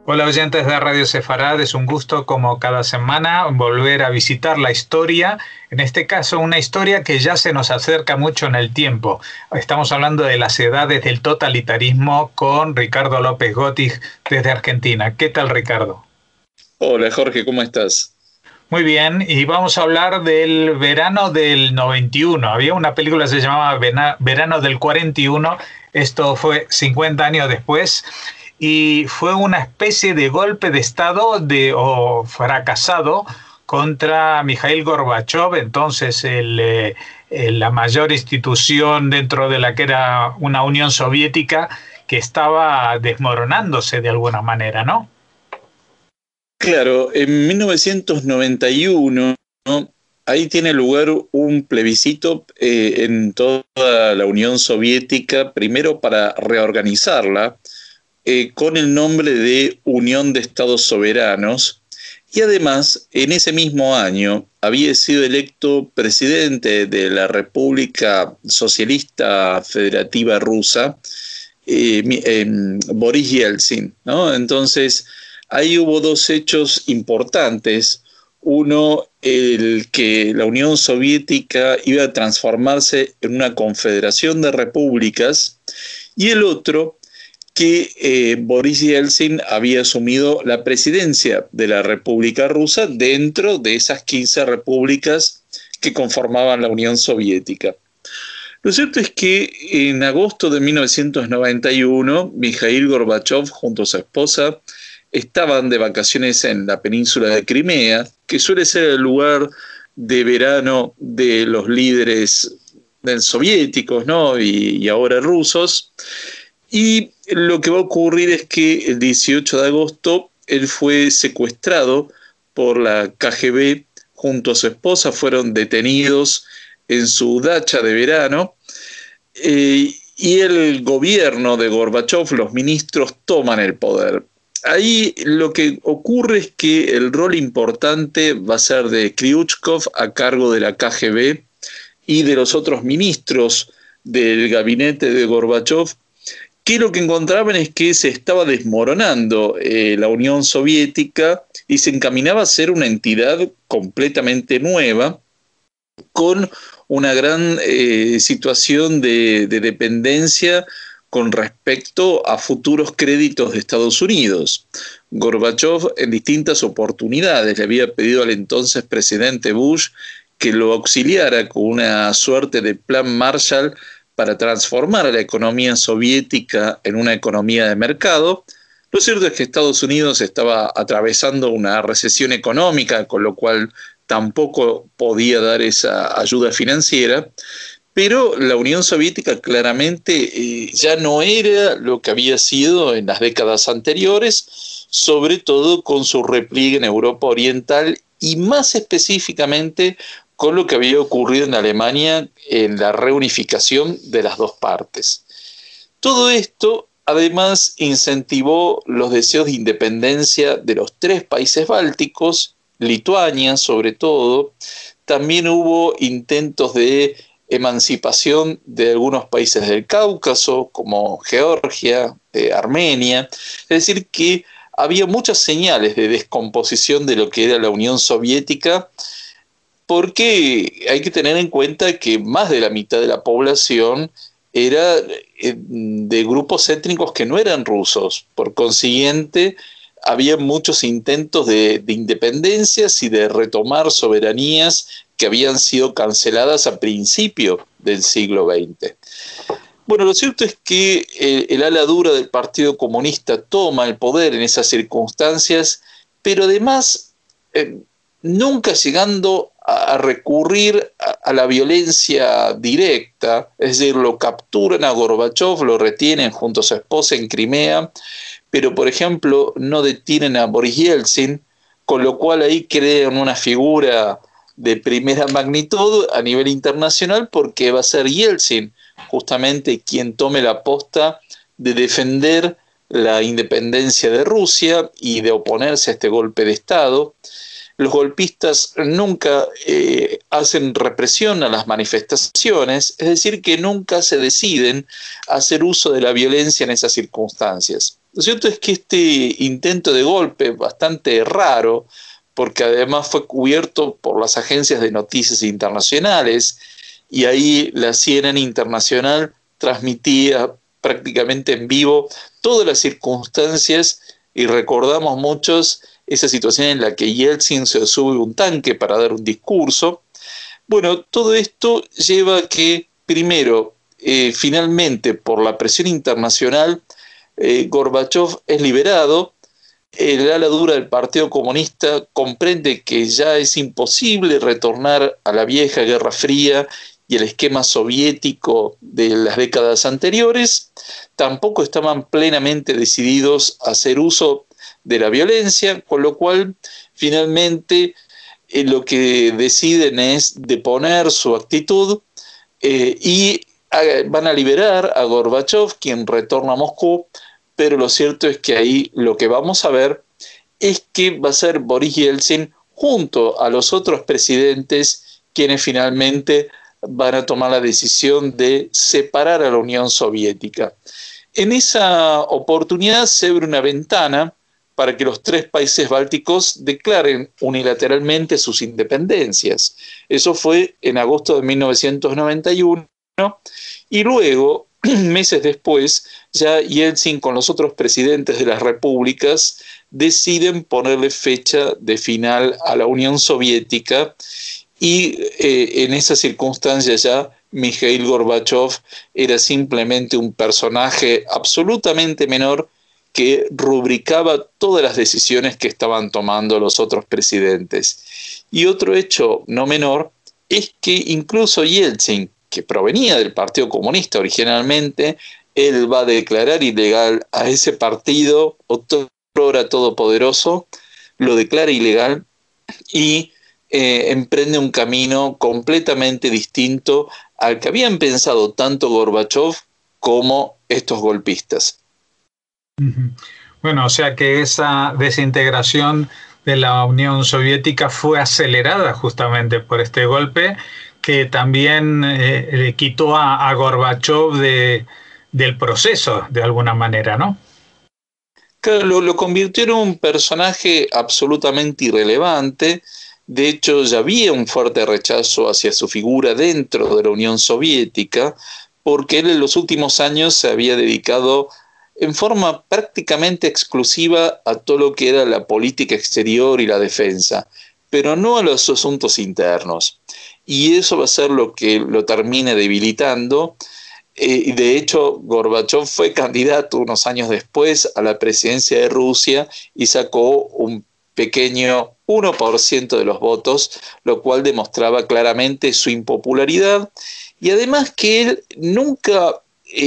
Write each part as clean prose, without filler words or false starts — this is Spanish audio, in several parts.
Hola oyentes de Radio Sefarad, es un gusto como cada semana volver a visitar la historia, en este caso una historia que ya se nos acerca mucho en el tiempo. Estamos hablando de las edades del totalitarismo con Ricardo López Gotig desde Argentina. ¿Qué tal, Ricardo? Hola Jorge, ¿cómo estás? Muy bien, y vamos a hablar del verano del 91. Había una película que se llamaba Verano del 41. Esto fue 50 años después y fue una especie de golpe de estado o fracasado contra Mikhail Gorbachev, entonces la mayor institución dentro de la que era una Unión Soviética que estaba desmoronándose de alguna manera, ¿no? Claro, en 1991, ¿no? Ahí tiene lugar un plebiscito en toda la Unión Soviética, primero para reorganizarla, con el nombre de Unión de Estados Soberanos, y además, en ese mismo año, había sido electo presidente de la República Socialista Federativa Rusa, Boris Yeltsin, ¿no? Entonces, ahí hubo dos hechos importantes. Uno, el que la Unión Soviética iba a transformarse en una confederación de repúblicas, y el otro, que Boris Yeltsin había asumido la presidencia de la República Rusa dentro de esas 15 repúblicas que conformaban la Unión Soviética. Lo cierto es que en agosto de 1991, Mikhail Gorbachev junto a su esposa estaban de vacaciones en la península de Crimea, que suele ser el lugar de verano de los líderes soviéticos, ¿no? y ahora rusos. Y lo que va a ocurrir es que el 18 de agosto él fue secuestrado por la KGB junto a su esposa, fueron detenidos en su dacha de verano, y el gobierno de Gorbachev, los ministros, toman el poder. Ahí lo que ocurre es que el rol importante va a ser de Kryuchkov a cargo de la KGB y de los otros ministros del gabinete de Gorbachev, que lo que encontraban es que se estaba desmoronando la Unión Soviética y se encaminaba a ser una entidad completamente nueva, con una gran situación de dependencia con respecto a futuros créditos de Estados Unidos. Gorbachev en distintas oportunidades le había pedido al entonces presidente Bush que lo auxiliara con una suerte de plan Marshall para transformar a la economía soviética en una economía de mercado. Lo cierto es que Estados Unidos estaba atravesando una recesión económica, con lo cual tampoco podía dar esa ayuda financiera, pero la Unión Soviética claramente ya no era lo que había sido en las décadas anteriores, sobre todo con su repliegue en Europa Oriental y más específicamente con lo que había ocurrido en Alemania en la reunificación de las dos partes. Todo esto además incentivó los deseos de independencia de los tres países bálticos, Lituania sobre todo. También hubo intentos de emancipación de algunos países del Cáucaso, como Georgia, Armenia. Es decir, que había muchas señales de descomposición de lo que era la Unión Soviética, porque hay que tener en cuenta que más de la mitad de la población era de grupos étnicos que no eran rusos. Por consiguiente, había muchos intentos de independencias y de retomar soberanías que habían sido canceladas a principio del siglo XX. Bueno, lo cierto es que el ala dura del Partido Comunista toma el poder en esas circunstancias, pero además nunca llegando a recurrir a la violencia directa, es decir, lo capturan a Gorbachev, lo retienen junto a su esposa en Crimea, pero por ejemplo no detienen a Boris Yeltsin, con lo cual ahí crean una figura de primera magnitud a nivel internacional, porque va a ser Yeltsin justamente quien tome la posta de defender la independencia de Rusia y de oponerse a este golpe de Estado. los golpistas nunca hacen represión a las manifestaciones, es decir, que nunca se deciden a hacer uso de la violencia en esas circunstancias. Lo cierto es que este intento de golpe, bastante raro, porque además fue cubierto por las agencias de noticias internacionales, y ahí la CNN Internacional transmitía prácticamente en vivo todas las circunstancias, y recordamos muchos esa situación en la que Yeltsin se sube a un tanque para dar un discurso. Bueno, todo esto lleva a que, primero, finalmente, por la presión internacional, Gorbachov es liberado. El ala dura del Partido Comunista comprende que ya es imposible retornar a la vieja Guerra Fría y el esquema soviético de las décadas anteriores. Tampoco estaban plenamente decididos a hacer uso de la violencia, con lo cual finalmente lo que deciden es deponer su actitud y van a liberar a Gorbachov, quien retorna a Moscú, pero lo cierto es que ahí lo que vamos a ver es que va a ser Boris Yeltsin junto a los otros presidentes quienes finalmente van a tomar la decisión de separar a la Unión Soviética. En esa oportunidad se abre una ventana para que los tres países bálticos declaren unilateralmente sus independencias. Eso fue en agosto de 1991, y luego, meses después, ya Yeltsin con los otros presidentes de las repúblicas deciden ponerle fecha de final a la Unión Soviética, y en esa circunstancia ya Mikhail Gorbachov era simplemente un personaje absolutamente menor que rubricaba todas las decisiones que estaban tomando los otros presidentes. Y otro hecho no menor es que incluso Yeltsin, que provenía del Partido Comunista originalmente, él va a declarar ilegal a ese partido, otrora todopoderoso, lo declara ilegal y emprende un camino completamente distinto al que habían pensado tanto Gorbachov como estos golpistas. Bueno, o sea que esa desintegración de la Unión Soviética fue acelerada justamente por este golpe, que también le quitó a Gorbachov del proceso, de alguna manera, ¿no? Claro, lo convirtió en un personaje absolutamente irrelevante. De hecho, ya había un fuerte rechazo hacia su figura dentro de la Unión Soviética, porque él en los últimos años se había dedicado en forma prácticamente exclusiva a todo lo que era la política exterior y la defensa, pero no a los asuntos internos. Y eso va a ser lo que lo termine debilitando. Y de hecho, Gorbachov fue candidato unos años después a la presidencia de Rusia y sacó un pequeño 1% de los votos, lo cual demostraba claramente su impopularidad, y además que él nunca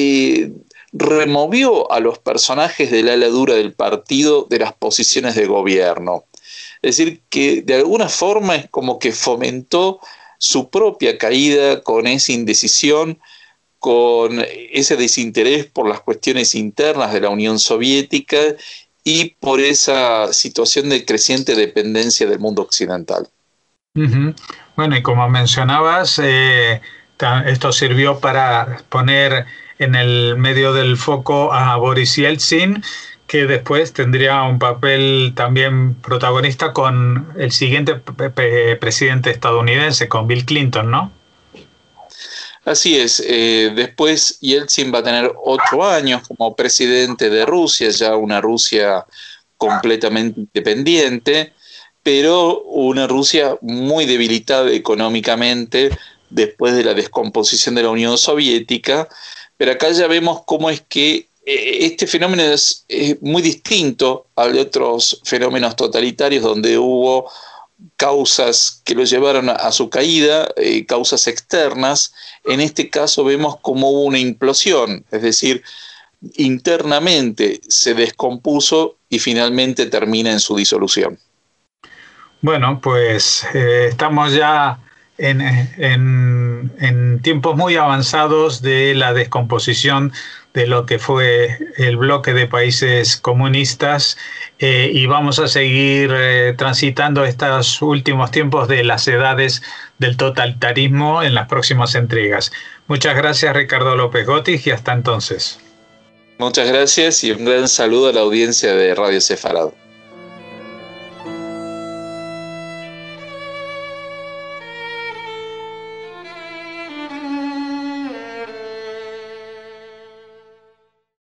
removió a los personajes del ala dura del partido de las posiciones de gobierno. Es decir, que de alguna forma es como que fomentó su propia caída con esa indecisión, con ese desinterés por las cuestiones internas de la Unión Soviética y por esa situación de creciente dependencia del mundo occidental. Bueno, y como mencionabas, esto sirvió para poner en el medio del foco a Boris Yeltsin, que después tendría un papel también protagonista con el siguiente presidente estadounidense, con Bill Clinton, ¿no? Así es, después Yeltsin va a tener 8 años como presidente de Rusia, ya una Rusia completamente independiente, pero una Rusia muy debilitada económicamente después de la descomposición de la Unión Soviética. Pero acá ya vemos cómo es que este fenómeno es muy distinto al de otros fenómenos totalitarios donde hubo causas que lo llevaron a su caída, causas externas. En este caso vemos cómo hubo una implosión, es decir, internamente se descompuso y finalmente termina en su disolución. Bueno, pues estamos ya en tiempos muy avanzados de la descomposición de lo que fue el bloque de países comunistas, y vamos a seguir transitando estos últimos tiempos de las edades del totalitarismo en las próximas entregas. Muchas gracias, Ricardo López Gotis, y hasta entonces. Muchas gracias y un gran saludo a la audiencia de Radio Sefarad.